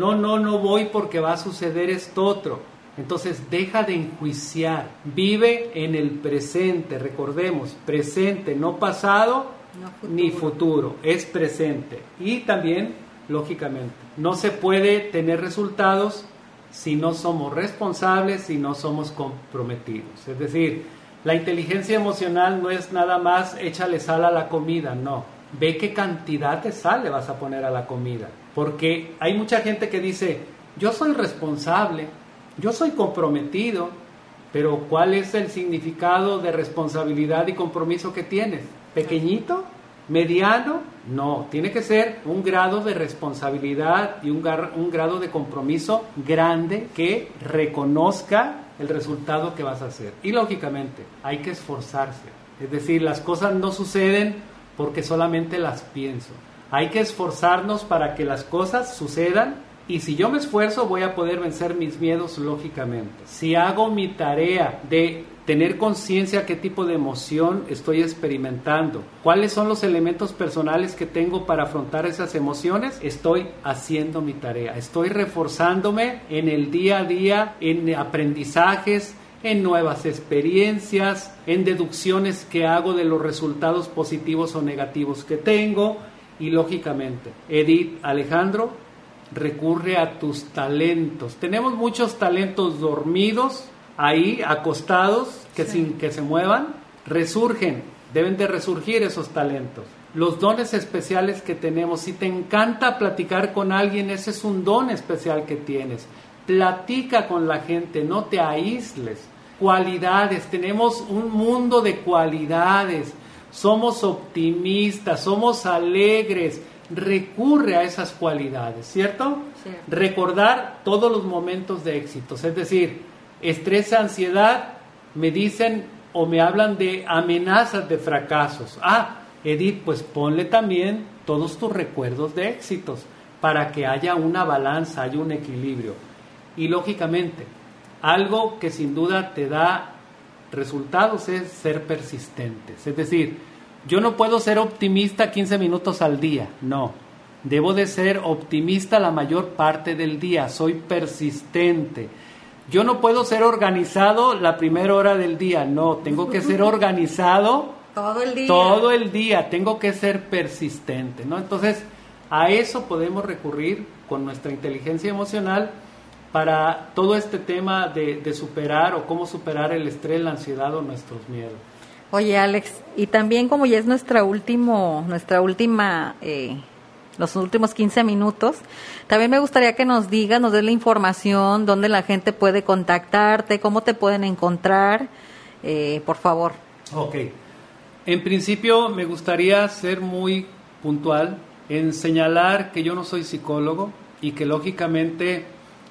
no voy porque va a suceder esto otro, entonces deja de enjuiciar, vive en el presente. Recordemos, presente, no pasado, no futuro. Ni futuro, es presente. Y también, lógicamente, no se puede tener resultados si no somos responsables, si no somos comprometidos. Es decir, la inteligencia emocional no es nada más échale sal a la comida, no. Ve qué cantidad de sal le vas a poner a la comida. Porque hay mucha gente que dice, yo soy responsable, yo soy comprometido, pero ¿cuál es el significado de responsabilidad y compromiso que tienes? ¿Pequeñito? ¿Mediano? No, tiene que ser un grado de responsabilidad y un grado de compromiso grande que reconozca el resultado que vas a hacer. Y lógicamente, hay que esforzarse. Es decir, las cosas no suceden porque solamente las pienso. Hay que esforzarnos para que las cosas sucedan, y si yo me esfuerzo voy a poder vencer mis miedos, lógicamente. Si hago mi tarea de tener conciencia qué tipo de emoción estoy experimentando, cuáles son los elementos personales que tengo para afrontar esas emociones, estoy haciendo mi tarea, estoy reforzándome en el día a día, en aprendizajes, en nuevas experiencias, en deducciones que hago de los resultados positivos o negativos que tengo. Y lógicamente, Edith, Alejandro, recurre a tus talentos. Tenemos muchos talentos dormidos ahí, acostados, que sin que se muevan, resurgen, deben de resurgir esos talentos. Los dones especiales que tenemos, si te encanta platicar con alguien, ese es un don especial que tienes. Platica con la gente, no te aísles. Cualidades, tenemos un mundo de cualidades, somos optimistas, somos alegres. Recurre a esas cualidades, ¿cierto? Sí. Recordar todos los momentos de éxitos, es decir, estrés, ansiedad, me dicen o me hablan de amenazas de fracasos. Edith, pues ponle también todos tus recuerdos de éxitos para que haya una balanza, haya un equilibrio. Y lógicamente, algo que sin duda te da resultados es ser persistentes, es decir, yo no puedo ser optimista 15 minutos al día, no. Debo de ser optimista la mayor parte del día, soy persistente. Yo no puedo ser organizado la primera hora del día, no. Tengo que ser organizado todo el día. Todo el día, tengo que ser persistente, ¿no? Entonces, A eso podemos recurrir con nuestra inteligencia emocional para todo este tema de superar o cómo superar el estrés, la ansiedad o nuestros miedos. Oye, Alex, y también como ya es los últimos 15 minutos, también me gustaría que nos digas, nos des la información, dónde la gente puede contactarte, cómo te pueden encontrar, por favor. Ok. En principio me gustaría ser muy puntual en señalar que yo no soy psicólogo y que lógicamente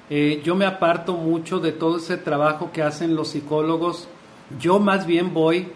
yo me aparto mucho de todo ese trabajo que hacen los psicólogos. Yo más bien voy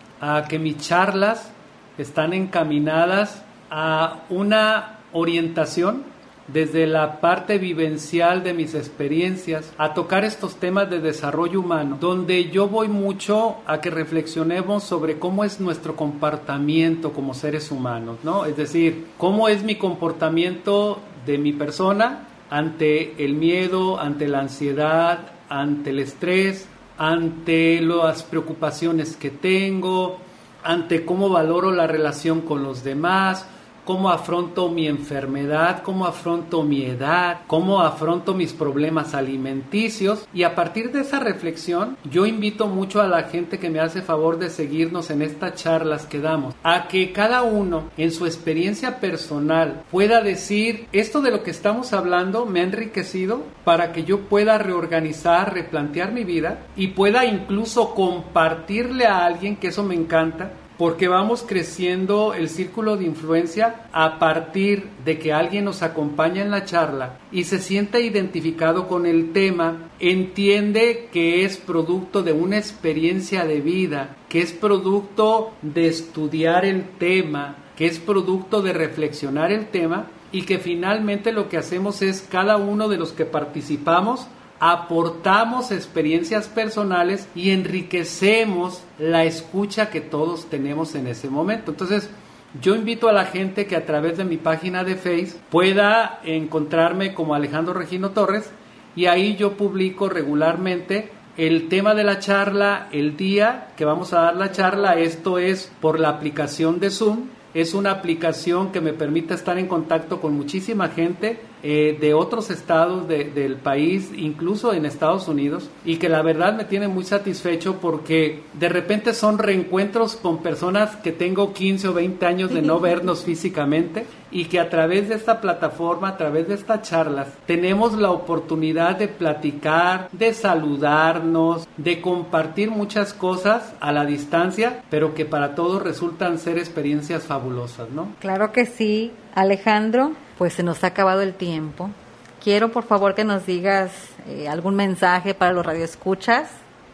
a que mis charlas están encaminadas a una orientación desde la parte vivencial de mis experiencias, a tocar estos temas de desarrollo humano, donde yo voy mucho a que reflexionemos sobre cómo es nuestro comportamiento como seres humanos, ¿no? Es decir, cómo es mi comportamiento de mi persona ante el miedo, ante la ansiedad, ante el estrés, ante las preocupaciones que tengo, ante cómo valoro la relación con los demás, cómo afronto mi enfermedad, cómo afronto mi edad, cómo afronto mis problemas alimenticios. Y a partir de esa reflexión, yo invito mucho a la gente que me hace favor de seguirnos en estas charlas que damos, a que cada uno en su experiencia personal pueda decir, esto de lo que estamos hablando me ha enriquecido para que yo pueda reorganizar, replantear mi vida y pueda incluso compartirle a alguien, que eso me encanta, porque vamos creciendo el círculo de influencia a partir de que alguien nos acompaña en la charla y se siente identificado con el tema, entiende que es producto de una experiencia de vida, que es producto de estudiar el tema, que es producto de reflexionar el tema y que finalmente lo que hacemos es cada uno de los que participamos aportamos experiencias personales y enriquecemos la escucha que todos tenemos en ese momento. Entonces, yo invito a la gente que a través de mi página de Facebook pueda encontrarme como Alejandro Regino Torres y ahí yo publico regularmente el tema de la charla, el día que vamos a dar la charla. Esto es por la aplicación de Zoom. Es una aplicación que me permite estar en contacto con muchísima gente de otros estados del país, incluso en Estados Unidos, y que la verdad me tiene muy satisfecho porque de repente son reencuentros con personas que tengo 15 o 20 años de no vernos físicamente y que a través de esta plataforma, a través de estas charlas, tenemos la oportunidad de platicar, de saludarnos, de compartir muchas cosas a la distancia, pero que para todos resultan ser experiencias fabulosas, ¿no? Claro que sí, Alejandro, pues se nos ha acabado el tiempo. Quiero, por favor, que nos digas algún mensaje para los radioescuchas.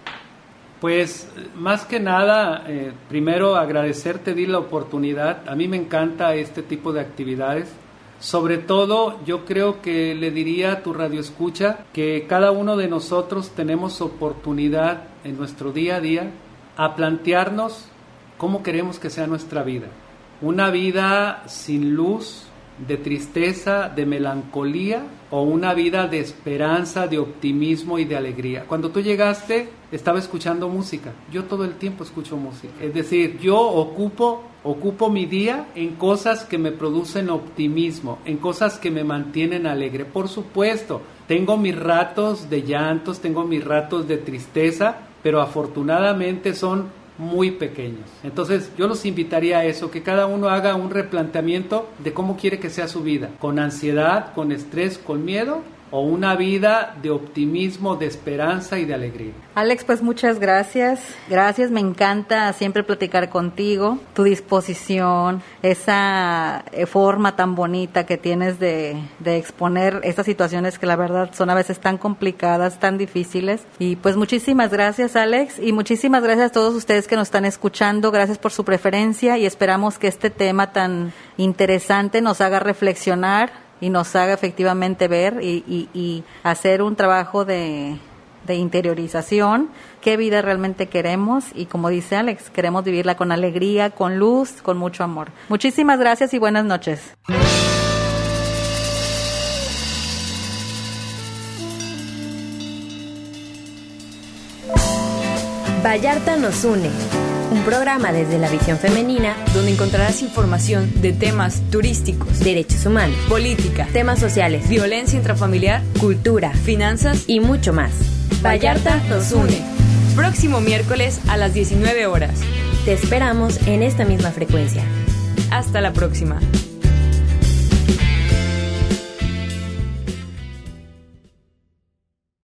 Pues, más que nada, primero agradecerte, di la oportunidad. A mí me encanta este tipo de actividades. Sobre todo, yo creo que le diría a tu radioescucha que cada uno de nosotros tenemos oportunidad en nuestro día a día a plantearnos cómo queremos que sea nuestra vida. Una vida sin luz, de tristeza, de melancolía, o una vida de esperanza, de optimismo y de alegría. Cuando tú llegaste, estaba escuchando música. Yo todo el tiempo escucho música. Es decir, yo ocupo mi día en cosas que me producen optimismo, en cosas que me mantienen alegre. Por supuesto, tengo mis ratos de llantos, tengo mis ratos de tristeza, pero afortunadamente son muy pequeños. Entonces yo los invitaría a eso, que cada uno haga un replanteamiento de cómo quiere que sea su vida, con ansiedad, con estrés, con miedo, o una vida de optimismo, de esperanza y de alegría. Alex, pues muchas gracias. Gracias, me encanta siempre platicar contigo, tu disposición, esa forma tan bonita que tienes de exponer estas situaciones que la verdad son a veces tan complicadas, tan difíciles. Y pues muchísimas gracias, Alex, y muchísimas gracias a todos ustedes que nos están escuchando. Gracias por su preferencia y esperamos que este tema tan interesante nos haga reflexionar y nos haga efectivamente ver y hacer un trabajo de interiorización, qué vida realmente queremos, y como dice Alex, queremos vivirla con alegría, con luz, con mucho amor. Muchísimas gracias y buenas noches. Vallarta nos une. Un programa desde la visión femenina, donde encontrarás información de temas turísticos, derechos humanos, política, temas sociales, violencia intrafamiliar, cultura, finanzas y mucho más. Vallarta nos une. Próximo miércoles a las 19 horas. Te esperamos en esta misma frecuencia. Hasta la próxima.